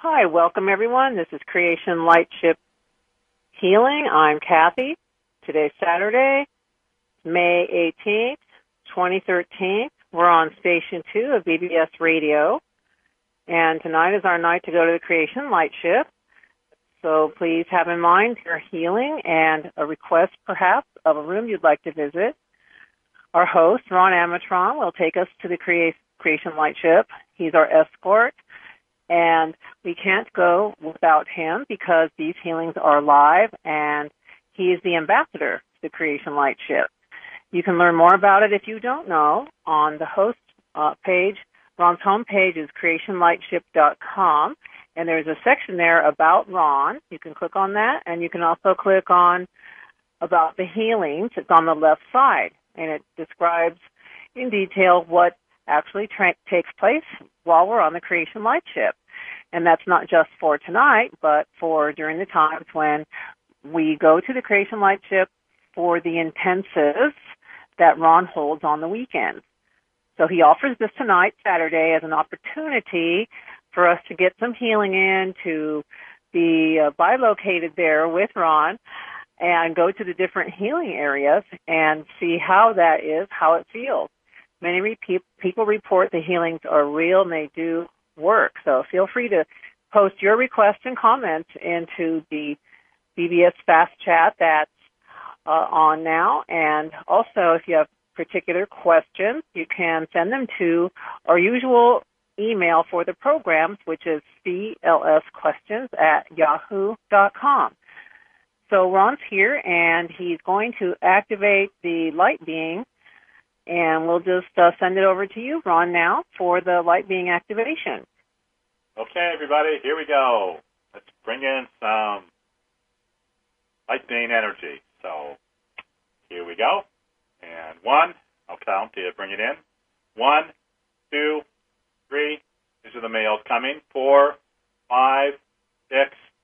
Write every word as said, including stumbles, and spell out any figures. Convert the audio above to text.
Hi, welcome everyone. This is Creation Lightship Healing. I'm Kathy. Today's Saturday, May eighteenth, twenty thirteen. We're on Station two of B B S Radio. And tonight is our night to go to the Creation Lightship. So please have in mind your healing and a request, perhaps, of a room you'd like to visit. Our host, Ron Amatron, will take us to the Crea- Creation Lightship. He's our escort. And we can't go without him because these healings are live, and he is the ambassador to the Creation Lightship. You can learn more about it if you don't know on the host uh, page. Ron's homepage is creation lightship dot com, and there's a section there about Ron. You can click on that, and you can also click on about the healings. It's on the left side, and it describes in detail what actually tra- takes place while we're on the Creation Lightship. And that's not just for tonight, but for during the times when we go to the Creation Lightship for the intensives that Ron holds on the weekends. So he offers this tonight, Saturday, as an opportunity for us to get some healing in, to be uh, bilocated there with Ron and go to the different healing areas and see how that is, how it feels. Many repeat, people report the healings are real and they do work. So feel free to post your requests and comments into the B B S Fast Chat that's uh, on now. And also, if you have particular questions, you can send them to our usual email for the programs, which is c l s questions at yahoo dot com. So Ron's here, and he's going to activate the light being. And we'll just uh, send it over to you, Ron, now for the light being activation. Okay, everybody, here we go. Let's bring in some light being energy. So here we go. And one, I'll count to bring it in. One, two, three. These are the males coming. Four, five, six,